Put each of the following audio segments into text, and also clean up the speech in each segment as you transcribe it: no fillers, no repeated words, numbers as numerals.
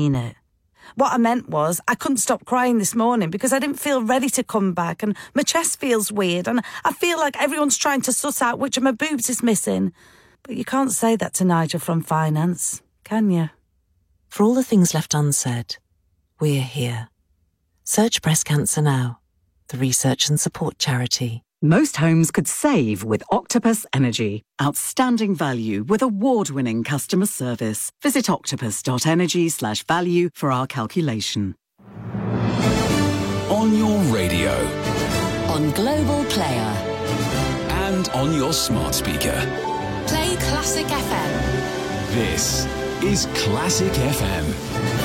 mean it. What I meant was I couldn't stop crying this morning because I didn't feel ready to come back and my chest feels weird and I feel like everyone's trying to suss out which of my boobs is missing. But you can't say that to Nigel from finance, can you? For all the things left unsaid, we're here. Search Breast Cancer Now, the research and support charity. Most homes could save with Octopus Energy. Outstanding value with award-winning customer service. Visit octopus.energy/value for our calculation. On your radio. On Global Player. And on your smart speaker. Play Classic FM. This is Classic FM.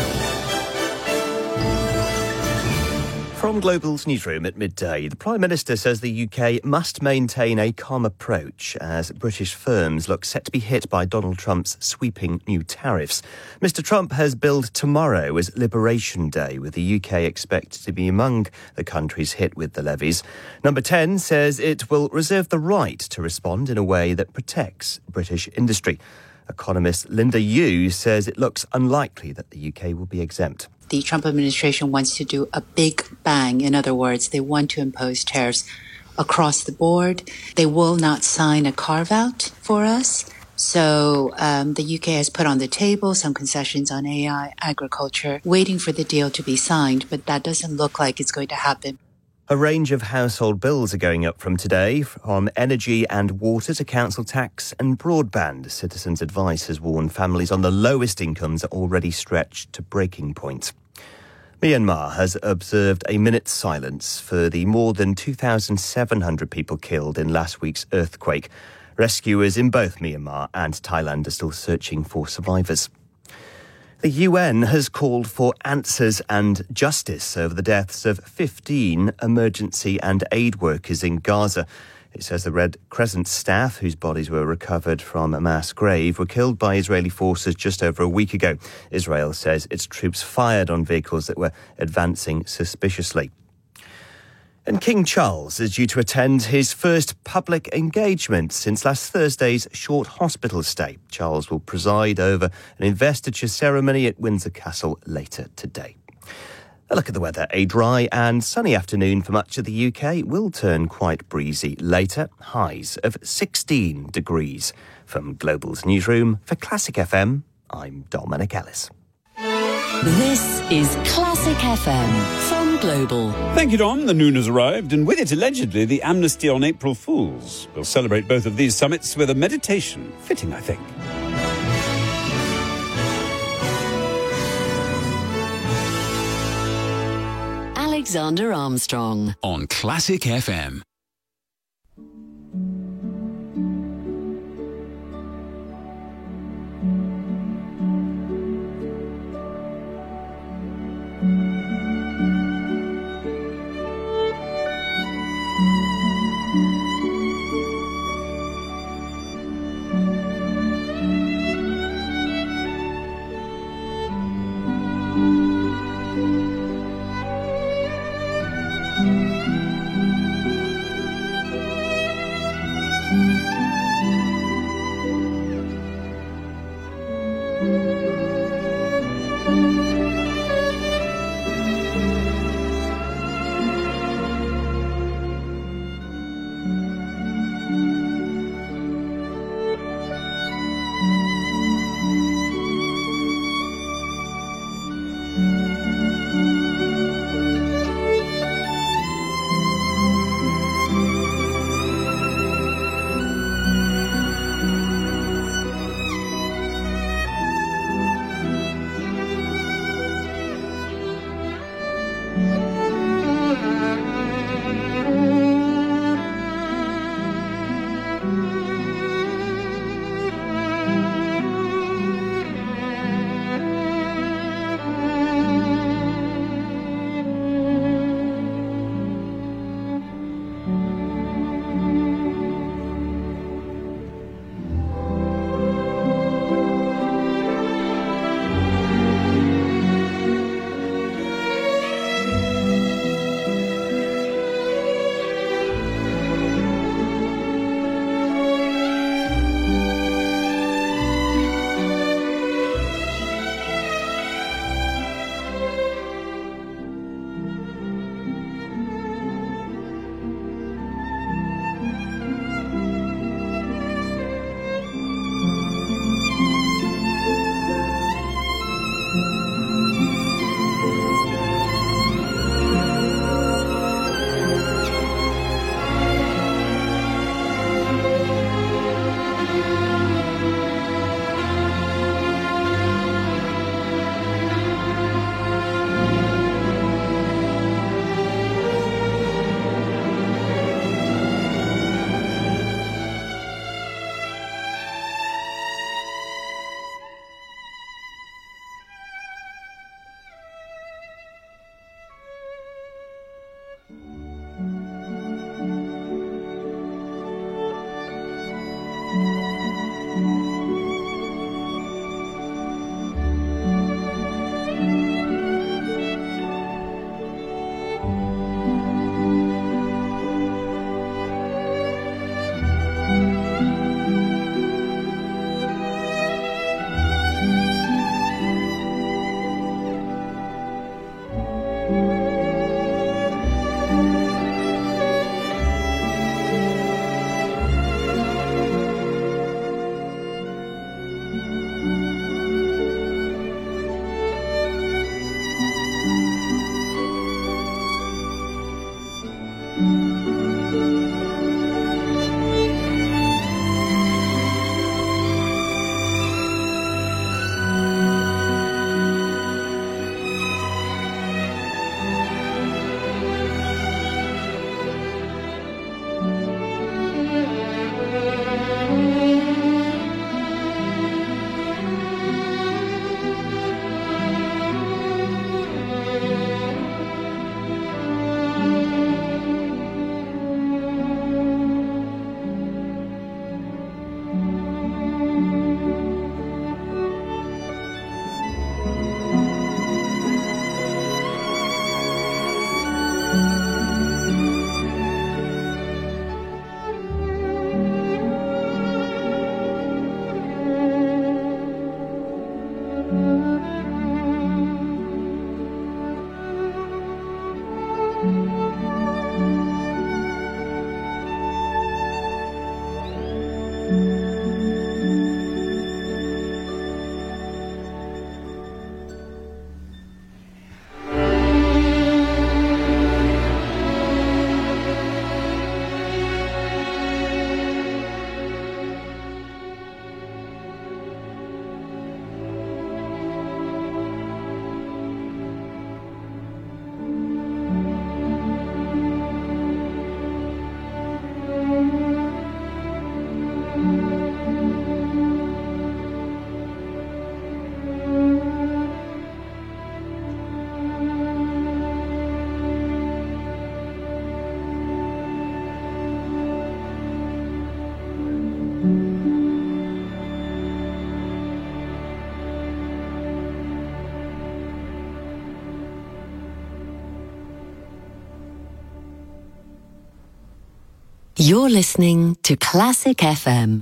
From Global's newsroom at midday, the Prime Minister says the UK must maintain a calm approach as British firms look set to be hit by Donald Trump's sweeping new tariffs. Mr Trump has billed tomorrow as Liberation Day, with the UK expected to be among the countries hit with the levies. Number 10 says it will reserve the right to respond in a way that protects British industry. Economist Linda Yu says it looks unlikely that the UK will be exempt. The Trump administration wants to do a big bang. In other words, they want to impose tariffs across the board. They will not sign a carve-out for us. So the UK has put on the table some concessions on AI, agriculture, waiting for the deal to be signed, but that doesn't look like it's going to happen. A range of household bills are going up from today, from energy and water to council tax and broadband. Citizens Advice has warned families on the lowest incomes are already stretched to breaking point. Myanmar has observed a minute's silence for the more than 2,700 people killed in last week's earthquake. Rescuers in both Myanmar and Thailand are still searching for survivors. The UN has called for answers and justice over the deaths of 15 emergency and aid workers in Gaza. It says the Red Crescent staff, whose bodies were recovered from a mass grave, were killed by Israeli forces just over a week ago. Israel says its troops fired on vehicles that were advancing suspiciously. And King Charles is due to attend his first public engagement since last Thursday's short hospital stay. Charles will preside over an investiture ceremony at Windsor Castle later today. A look at the weather. A dry and sunny afternoon for much of the UK. Will turn quite breezy later. Highs of 16 degrees. From Global's newsroom for Classic FM, I'm Dominic Ellis. This is Classic FM from Global. Thank you, Dom. The noon has arrived, and with it, allegedly, the amnesty on April Fools. We'll celebrate both of these summits with a meditation. Fitting, I think. Alexander Armstrong. On Classic FM. You're listening to Classic FM.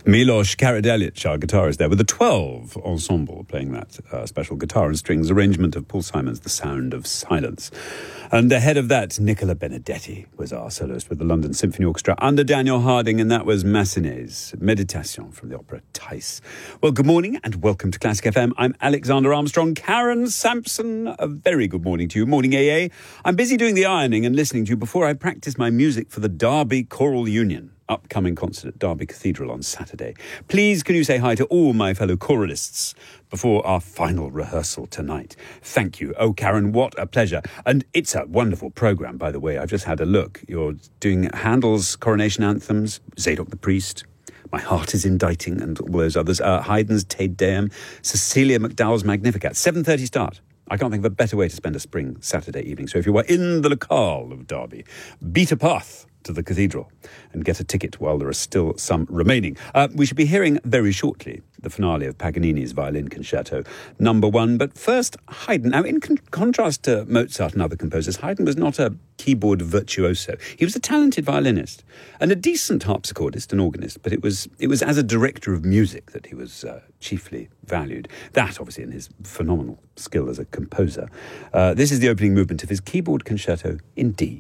Milos Karadeljic, our guitarist there, with the 12 ensemble playing that special guitar and strings arrangement of Paul Simon's The Sound of Silence. And ahead of that, Nicola Benedetti was our soloist with the London Symphony Orchestra under Daniel Harding, and that was Massenet's Méditation from the opera Thais. Well, good morning and welcome to Classic FM. I'm Alexander Armstrong. Karen Sampson, a very good morning to you. Morning, AA. I'm busy doing the ironing and listening to you before I practice my music for the Derby Choral Union upcoming concert at Derby Cathedral on Saturday. Please, can you say hi to all my fellow choralists before our final rehearsal tonight? Thank you. Oh, Karen, what a pleasure. And it's a wonderful programme, by the way. I've just had a look. You're doing Handel's coronation anthems, Zadok the Priest, My Heart is Inditing, and all those others. Haydn's Te Deum, Cecilia McDowell's Magnificat. 7:30 start. I can't think of a better way to spend a spring Saturday evening. So if you are in the locale of Derby, beat a path to the cathedral and get a ticket while there are still some remaining. We should be hearing very shortly the finale of Paganini's Violin Concerto No. 1. But first, Haydn. Now, in contrast to Mozart and other composers, Haydn was not a keyboard virtuoso. He was a talented violinist and a decent harpsichordist and organist, but it was as a director of music that he was chiefly valued. That, obviously, in his phenomenal skill as a composer. This is the opening movement of his keyboard concerto in D.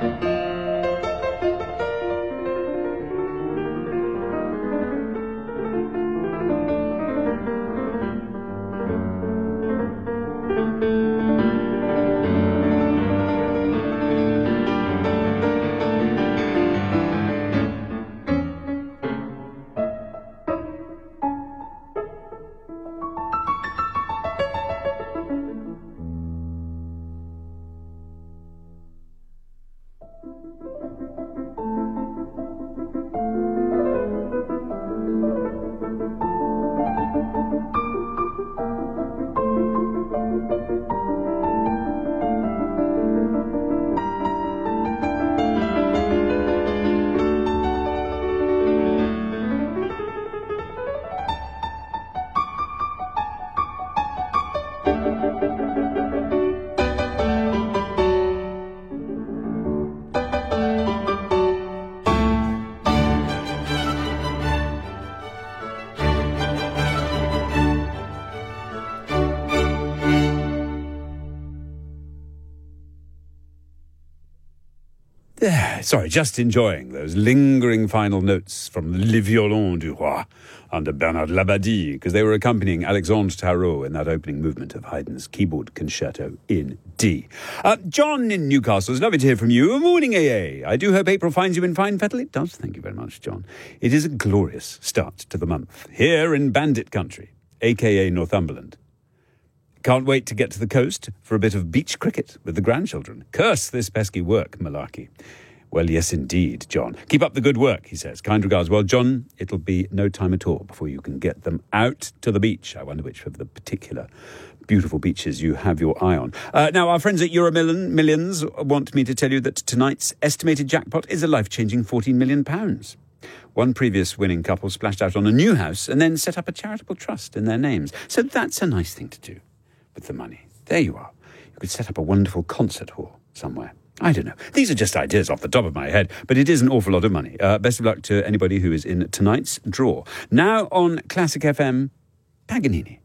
Sorry, just enjoying those lingering final notes from Le Violon du Roi under Bernard Labadie, because they were accompanying Alexandre Tarot in that opening movement of Haydn's keyboard concerto in D. John in Newcastle, it's lovely to hear from you. Morning, AA. I do hope April finds you in fine fettle. It does. Thank you very much, John. It is a glorious start to the month here in Bandit Country, a.k.a. Northumberland. Can't wait to get to the coast for a bit of beach cricket with the grandchildren. Curse this pesky work, malarkey. Well, yes, indeed, John. Keep up the good work, he says. Kind regards. Well, John, it'll be no time at all before you can get them out to the beach. I wonder which of the particular beautiful beaches you have your eye on. Now, our friends at Millions want me to tell you that tonight's estimated jackpot is a life-changing £14 million. One previous winning couple splashed out on a new house and then set up a charitable trust in their names. So that's a nice thing to do with the money. There you are. You could set up a wonderful concert hall somewhere. I don't know. These are just ideas off the top of my head, but it is an awful lot of money. Best of luck to anybody who is in tonight's draw. Now on Classic FM, Paganini.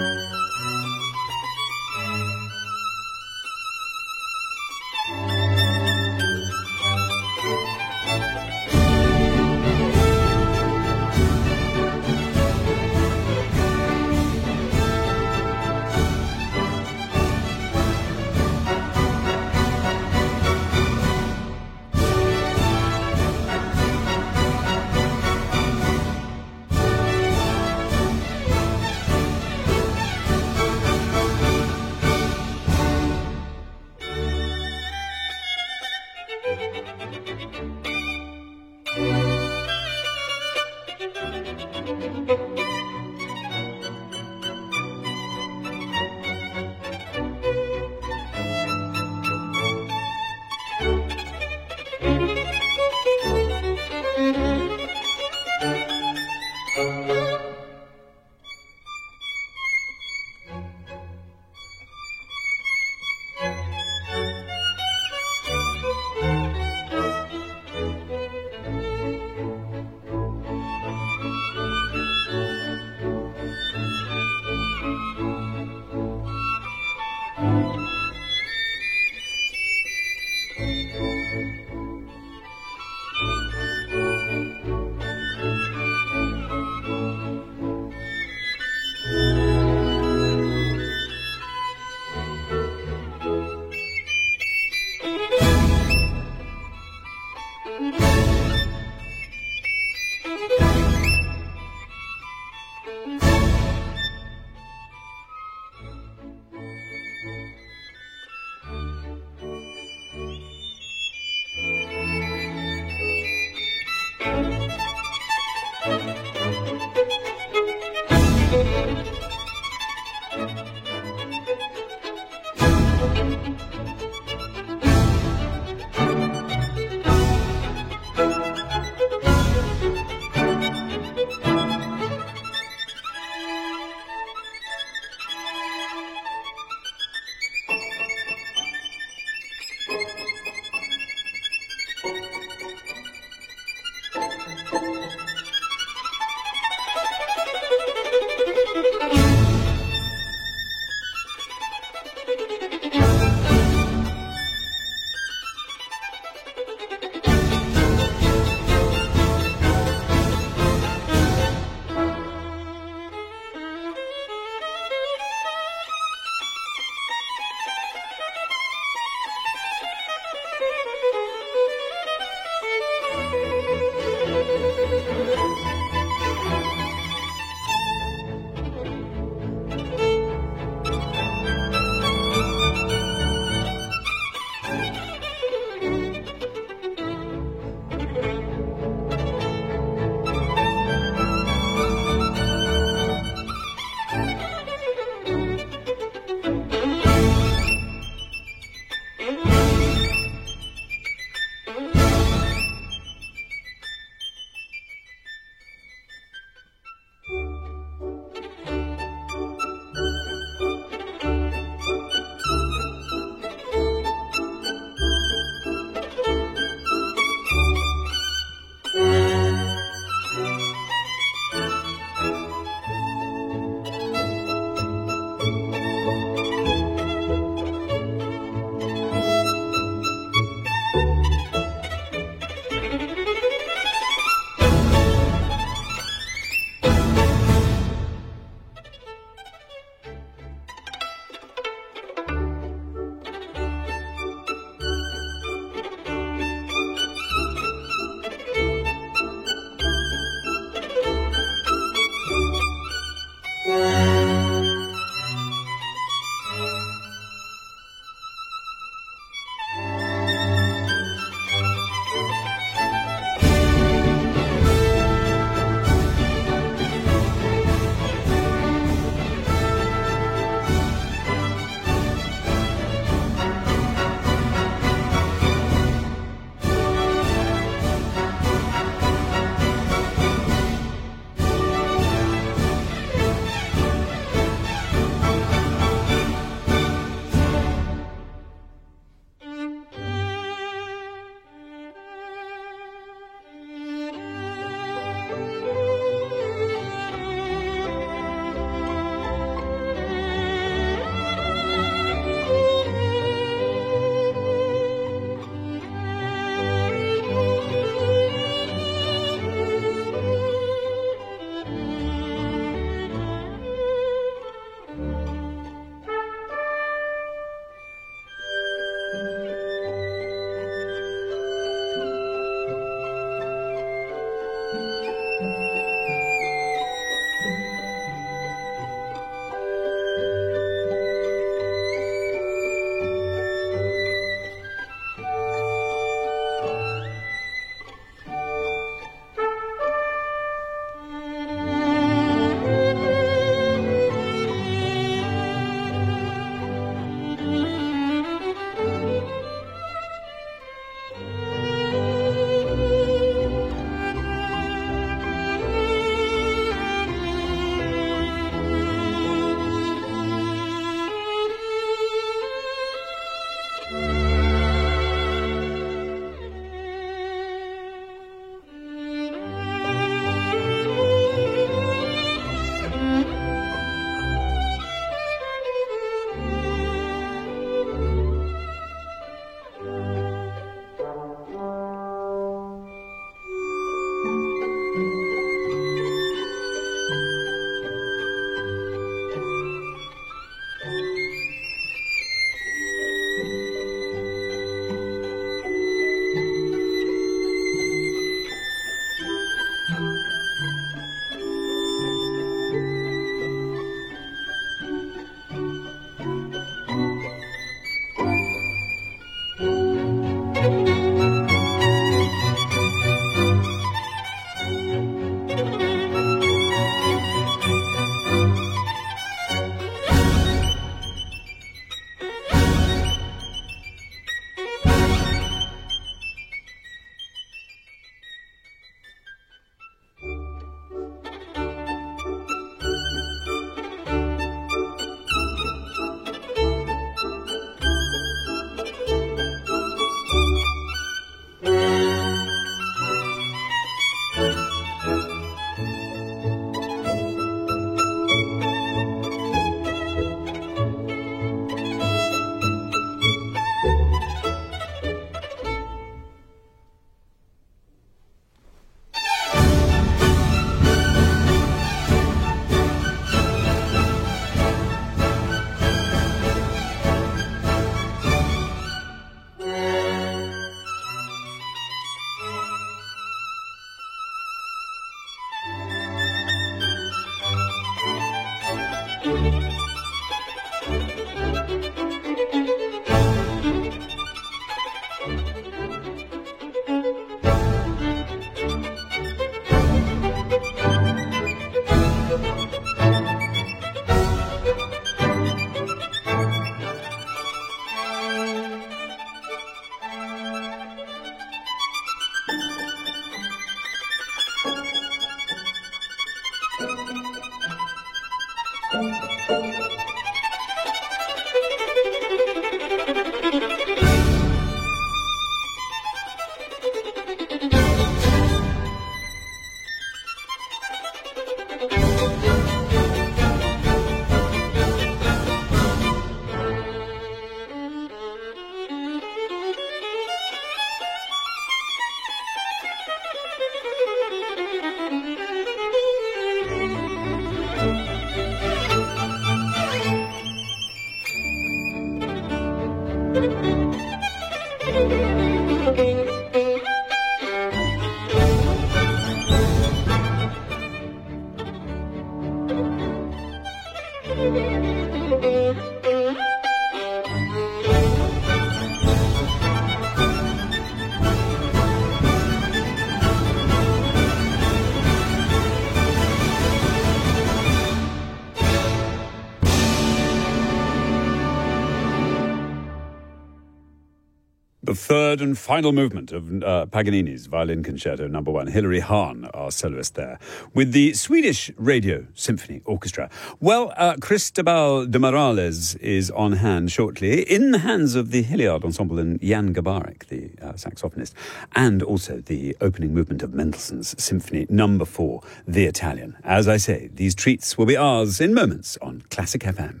The third and final movement of Paganini's Violin Concerto No. 1. Hilary Hahn, our soloist there, with the Swedish Radio Symphony Orchestra. Well, Cristobal de Morales is on hand shortly, in the hands of the Hilliard Ensemble and Jan Gabarek, the saxophonist, and also the opening movement of Mendelssohn's Symphony No. 4, The Italian. As I say, these treats will be ours in moments on Classic FM.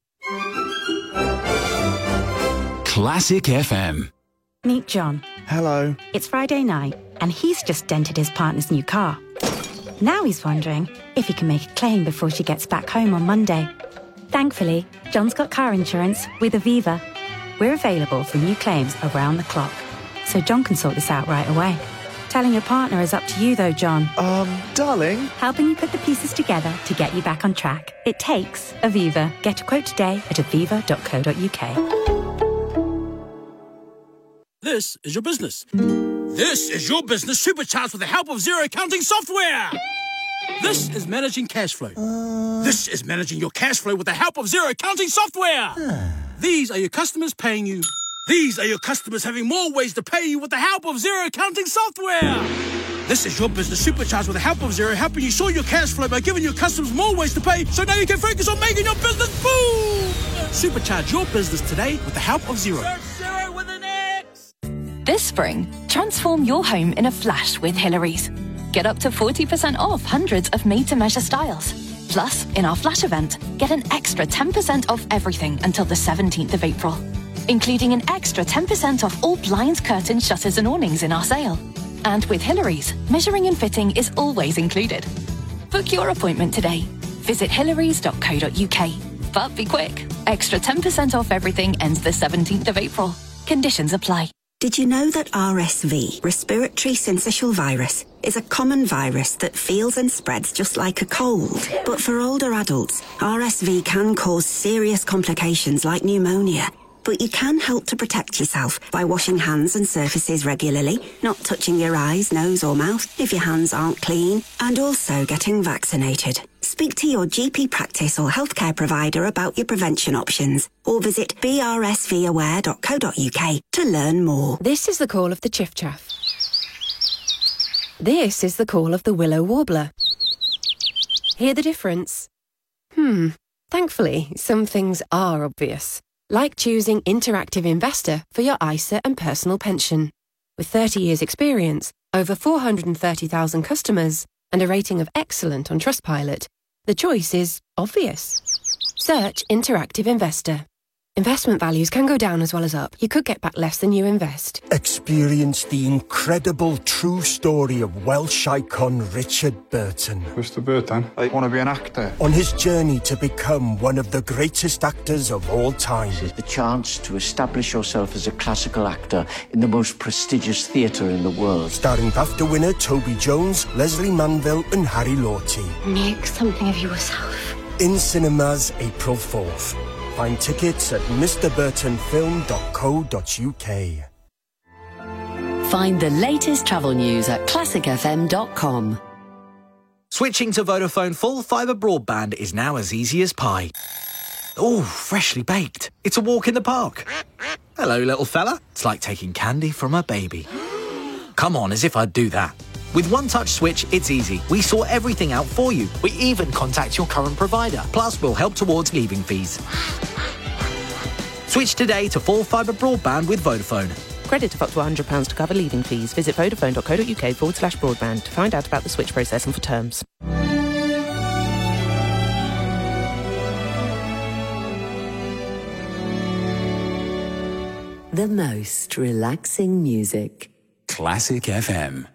Classic FM. Meet John. Hello. It's Friday night, and he's just dented his partner's new car. Now he's wondering if he can make a claim before she gets back home on Monday. Thankfully, John's got car insurance with Aviva. We're available for new claims around the clock, so John can sort this out right away. Telling your partner is up to you, though, John. Darling. Helping you put the pieces together to get you back on track. It takes Aviva. Get a quote today at aviva.co.uk. This is your business. This is your business supercharged with the help of Xero accounting software. This is managing cash flow. This is managing your cash flow with the help of Xero accounting software. These are your customers paying you. These are your customers having more ways to pay you with the help of Xero accounting software. This is your business supercharged with the help of Xero, helping you sort your cash flow by giving your customers more ways to pay, so now you can focus on making your business boom. Supercharge your business today with the help of Xero. Xero with an X. This spring, transform your home in a flash with Hillary's. Get up to 40% off hundreds of made-to-measure styles. Plus, in our flash event, get an extra 10% off everything until the 17th of April, including an extra 10% off all blinds, curtains, shutters and awnings in our sale. And with Hillary's, measuring and fitting is always included. Book your appointment today. Visit hillarys.co.uk. But be quick. Extra 10% off everything ends the 17th of April. Conditions apply. Did you know that RSV, respiratory syncytial virus, is a common virus that feels and spreads just like a cold? But for older adults, RSV can cause serious complications like pneumonia. But you can help to protect yourself by washing hands and surfaces regularly, not touching your eyes, nose or mouth if your hands aren't clean, and also getting vaccinated. Speak to your GP practice or healthcare provider about your prevention options, or visit brsvaware.co.uk to learn more. This is the call of the chiff-chaff. This is the call of the willow warbler. Hear the difference? Thankfully, some things are obvious. Like choosing Interactive Investor for your ISA and personal pension. With 30 years' experience, over 430,000 customers, and a rating of excellent on Trustpilot, the choice is obvious. Search Interactive Investor. Investment values can go down as well as up. You could get back less than you invest. Experience the incredible true story of Welsh icon Richard Burton. Mr. Burton, I want to be an actor. On his journey to become one of the greatest actors of all time. The chance to establish yourself as a classical actor in the most prestigious theatre in the world. Starring BAFTA winner Toby Jones, Leslie Manville and Harry Lawty. Make something of yourself. In cinemas April 4th. Find tickets at mrburtonfilm.co.uk. Find the latest travel news at classicfm.com. Switching to Vodafone full fibre broadband is now as easy as pie. Oh, freshly baked. It's a walk in the park. Hello, little fella. It's like taking candy from a baby. Come on, as if I'd do that. With One Touch Switch, it's easy. We sort everything out for you. We even contact your current provider. Plus, we'll help towards leaving fees. Switch today to full fibre broadband with Vodafone. Credit of up to £100 to cover leaving fees. Visit vodafone.co.uk/broadband to find out about the switch process and for terms. The most relaxing music. Classic FM.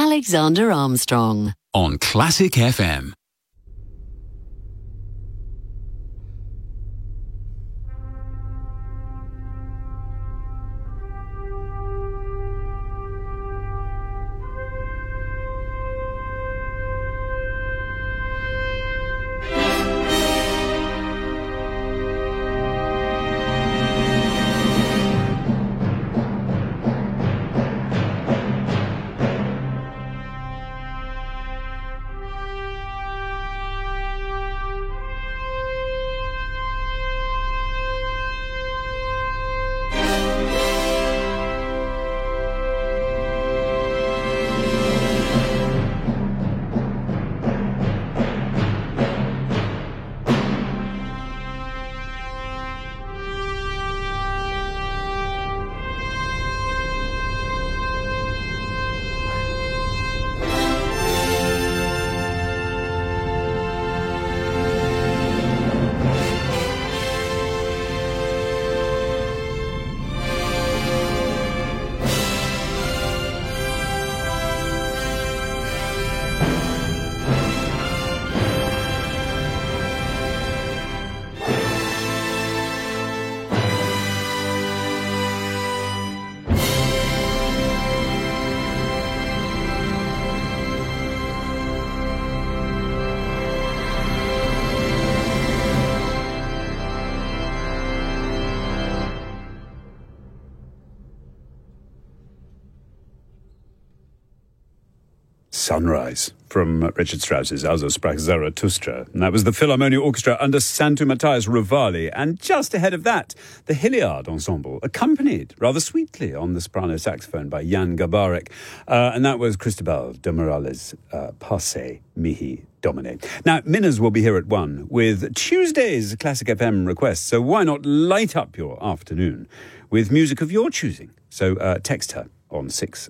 Alexander Armstrong. On Classic FM. Sunrise from Richard Strauss's Also sprach Zarathustra. And that was the Philharmonia Orchestra under Santu Matthias Rivali. And just ahead of that, the Hilliard Ensemble, accompanied rather sweetly on the soprano saxophone by Jan Gabarek. And that was Cristobal de Morales' Passe Mihi Domine. Now, Minners will be here at 1 with Tuesday's Classic FM requests. So why not light up your afternoon with music of your choosing? So text her on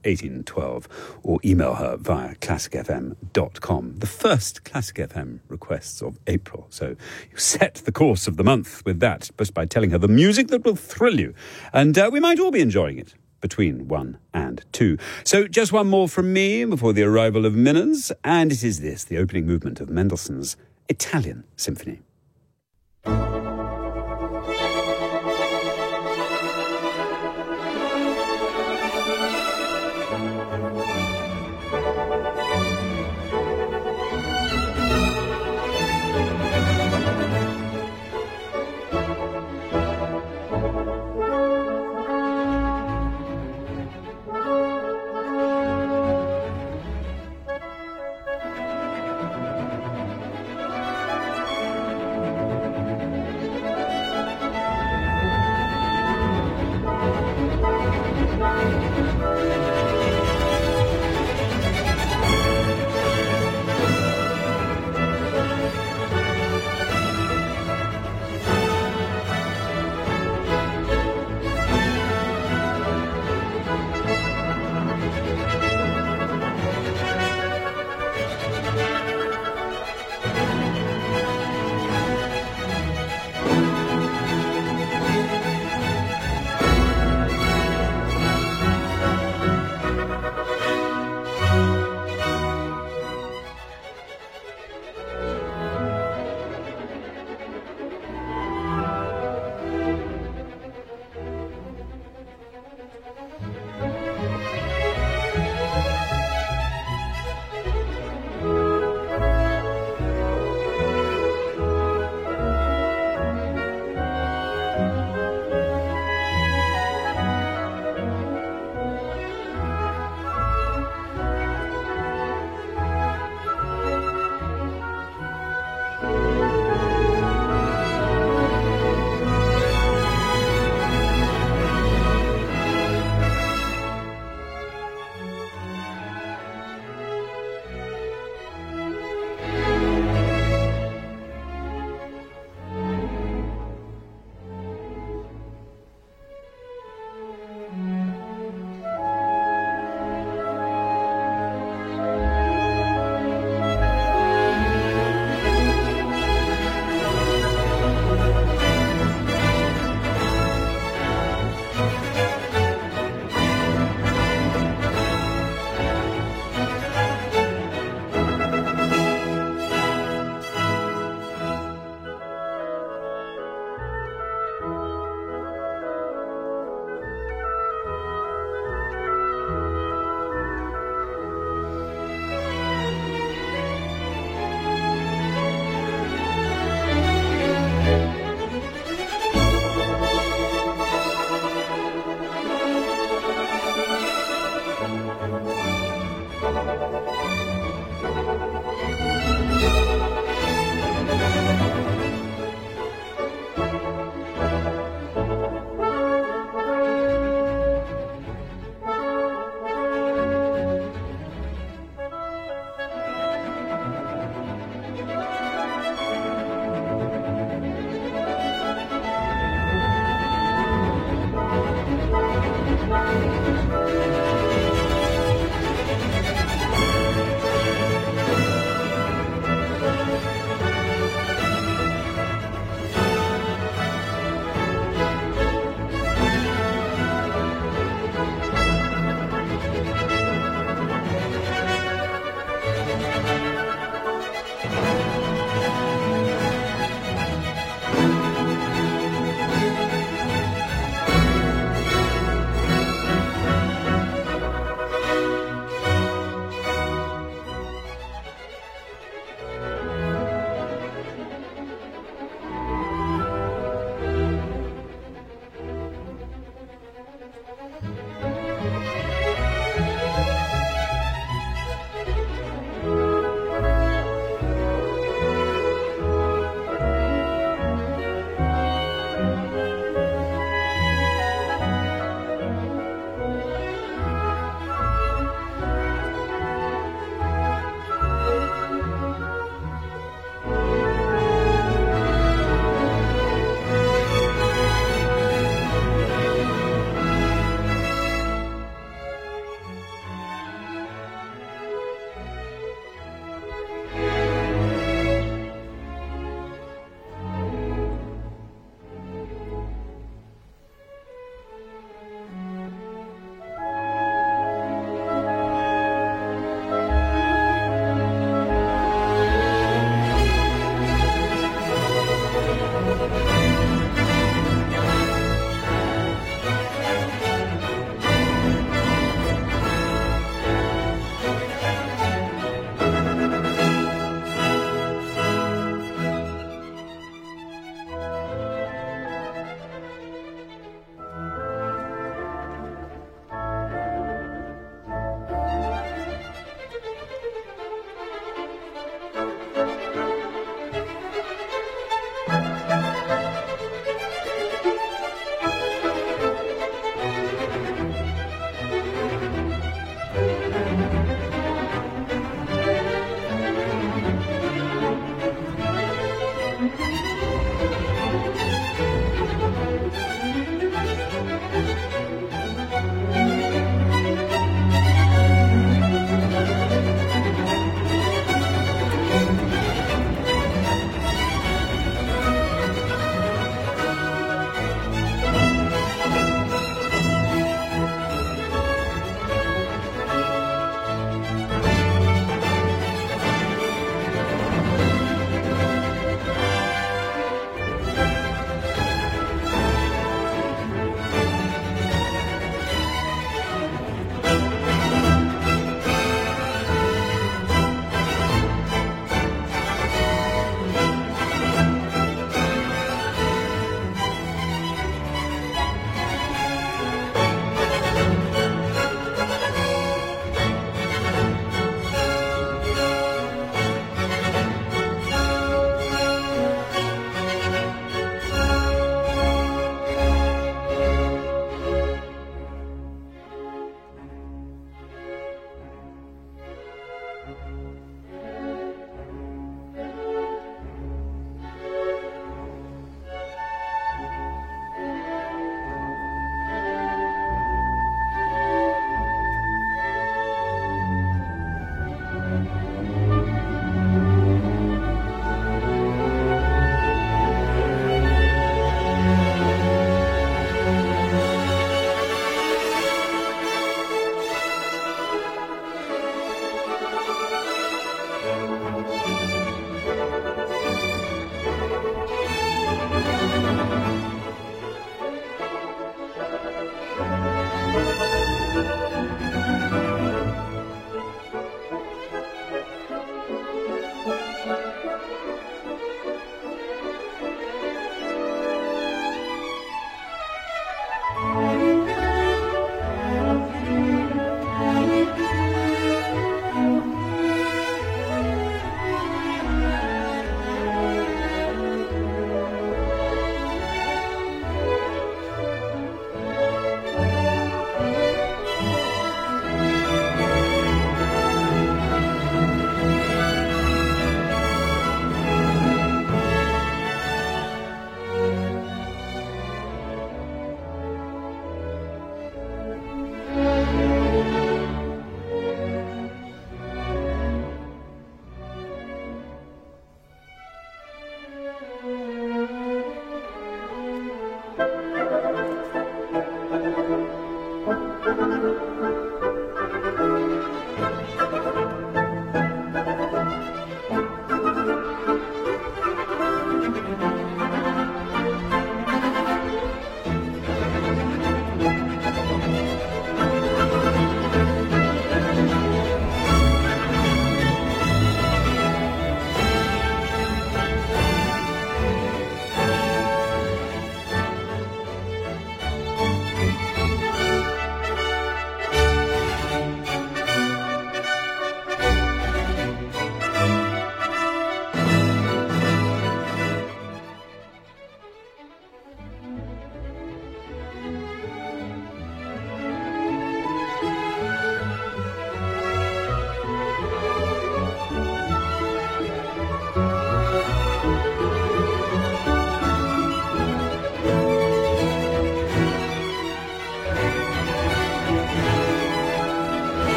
61812 or email her via classicfm.com. The first Classic FM requests of April. So you set the course of the month with that just by telling her the music that will thrill you. And we might all be enjoying it between 1 and 2. So just one more from me before the arrival of Minners, and it is this, the opening movement of Mendelssohn's Italian Symphony.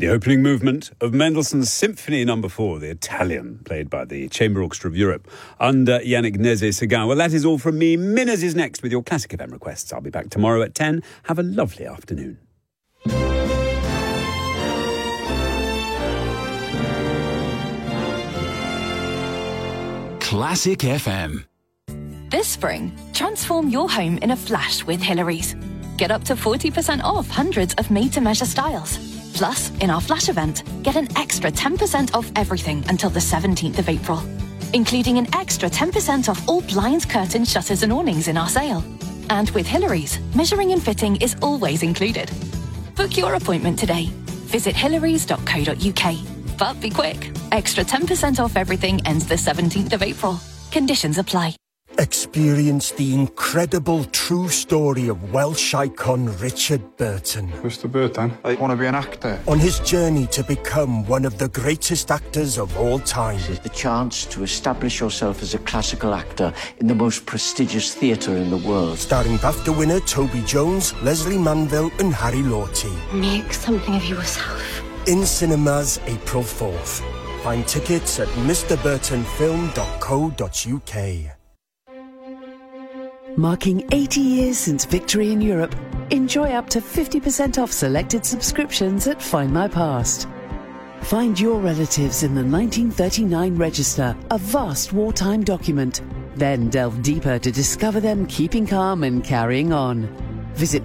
The opening movement of Mendelssohn's Symphony No. 4, the Italian, played by the Chamber Orchestra of Europe under Yannick Nézet-Séguin. Well, that is all from me. Minners is next with your Classic FM requests. I'll be back tomorrow at 10. Have a lovely afternoon. Classic FM. This spring, transform your home in a flash with Hillary's. Get up to 40% off hundreds of made-to-measure styles. Plus, in our flash event, get an extra 10% off everything until the 17th of April, including an extra 10% off all blinds, curtains, shutters and awnings in our sale. And with Hillary's, measuring and fitting is always included. Book your appointment today. Visit hillarys.co.uk. But be quick. Extra 10% off everything ends the 17th of April. Conditions apply. Experience the incredible true story of Welsh icon Richard Burton. Mr. Burton, I want to be an actor. On his journey to become one of the greatest actors of all time. The chance to establish yourself as a classical actor in the most prestigious theatre in the world. Starring BAFTA winner Toby Jones, Leslie Manville and Harry Lorty. Make something of yourself. In cinemas April 4th. Find tickets at mrburtonfilm.co.uk. Marking 80 years since victory in Europe, enjoy up to 50% off selected subscriptions at Find My Past. Find your relatives in the 1939 Register, a vast wartime document. Then delve deeper to discover them keeping calm and carrying on. Visit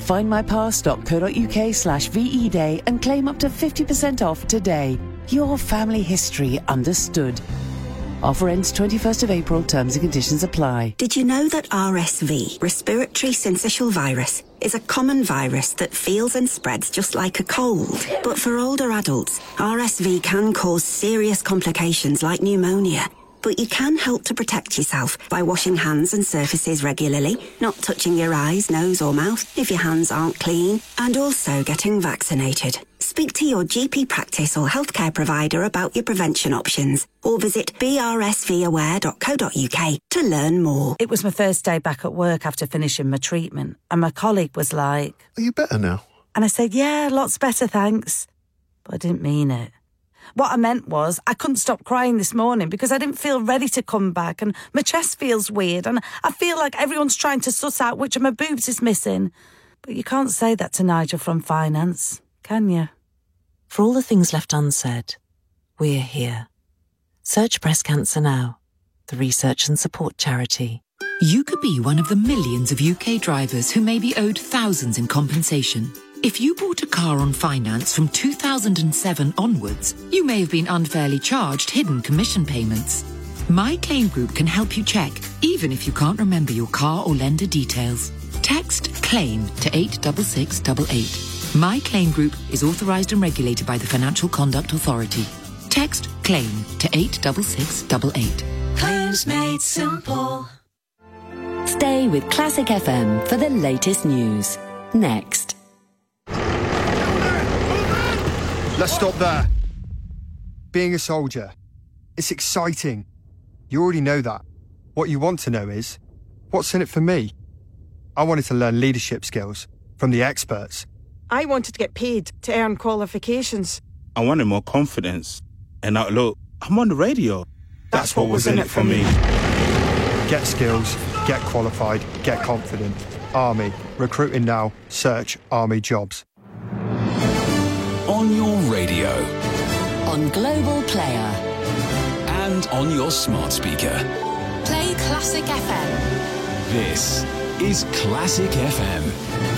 findmypast.co.uk/VE Day and claim up to 50% off today. Your family history understood. Offer ends 21st of April. Terms and conditions apply. Did you know that RSV, respiratory syncytial virus, is a common virus that feels and spreads just like a cold? But for older adults, RSV can cause serious complications like pneumonia. But you can help to protect yourself by washing hands and surfaces regularly, not touching your eyes, nose or mouth if your hands aren't clean, and also getting vaccinated. Speak to your GP practice or healthcare provider about your prevention options, or visit brsvaware.co.uk to learn more. It was my first day back at work after finishing my treatment, and my colleague was like, "Are you better now?" And I said, "Yeah, lots better, thanks." But I didn't mean it. What I meant was I couldn't stop crying this morning because I didn't feel ready to come back, and my chest feels weird, and I feel like everyone's trying to suss out which of my boobs is missing. But you can't say that to Nigel from finance, can you? For all the things left unsaid, we're here. Search Breast Cancer Now, the research and support charity. You could be one of the millions of UK drivers who may be owed thousands in compensation. If you bought a car on finance from 2007 onwards, you may have been unfairly charged hidden commission payments. My Claim Group can help you check, even if you can't remember your car or lender details. Text CLAIM to 86688. My Claim Group is authorised and regulated by the Financial Conduct Authority. Text CLAIM to 86688. Claims made simple. Stay with Classic FM for the latest news. Next. Let's stop there. Being a soldier, it's exciting. You already know that. What you want to know is, what's in it for me? I wanted to learn leadership skills from the experts. I wanted to get paid to earn qualifications. I wanted more confidence. And now, look, I'm on the radio. That's what was in it for me. Get skills, get qualified, get confident. Army. Recruiting now. Search Army jobs. On your radio. On Global Player. And on your smart speaker. Play Classic FM. This is Classic FM.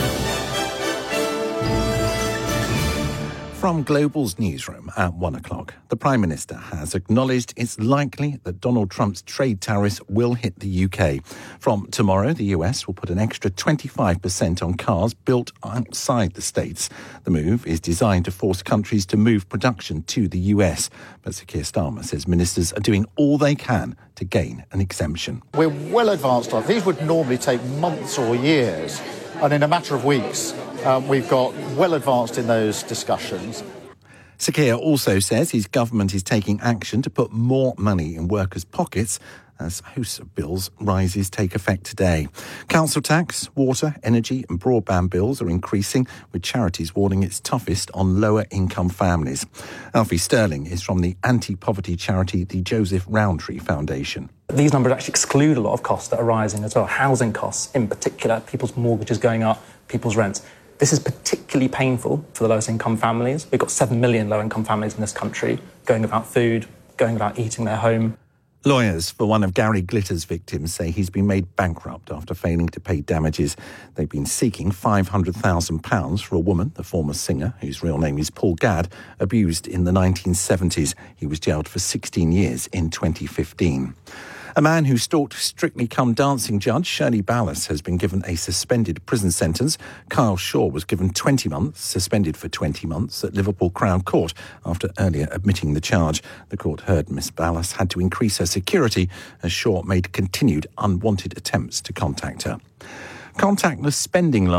From Global's newsroom at 1 o'clock, the Prime Minister has acknowledged it's likely that Donald Trump's trade tariffs will hit the UK. From tomorrow, the US will put an extra 25% on cars built outside the States. The move is designed to force countries to move production to the US. But Sir Keir Starmer says ministers are doing all they can to gain an exemption. We're well advanced on. These would normally take months or years. And in a matter of weeks, we've got well advanced in those discussions. Sir Keir also says his government is taking action to put more money in workers' pockets as house bills rises take effect today. Council tax, water, energy and broadband bills are increasing, with charities warning it's toughest on lower income families. Alfie Sterling is from the anti-poverty charity, the Joseph Rowntree Foundation. These numbers actually exclude a lot of costs that are rising as well. Housing costs in particular, people's mortgages going up, people's rents. This is particularly painful for the lowest income families. We've got 7 million low income families in this country going without food, going without eating their home. Lawyers for one of Gary Glitter's victims say he's been made bankrupt after failing to pay damages. They've been seeking £500,000 for a woman, the former singer, whose real name is Paul Gadd, abused in the 1970s. He was jailed for 16 years in 2015. A man who stalked Strictly Come Dancing judge Shirley Ballas has been given a suspended prison sentence. Kyle Shaw was given 20 months, suspended for 20 months at Liverpool Crown Court after earlier admitting the charge. The court heard Miss Ballas had to increase her security as Shaw made continued unwanted attempts to contact her. Contactless spending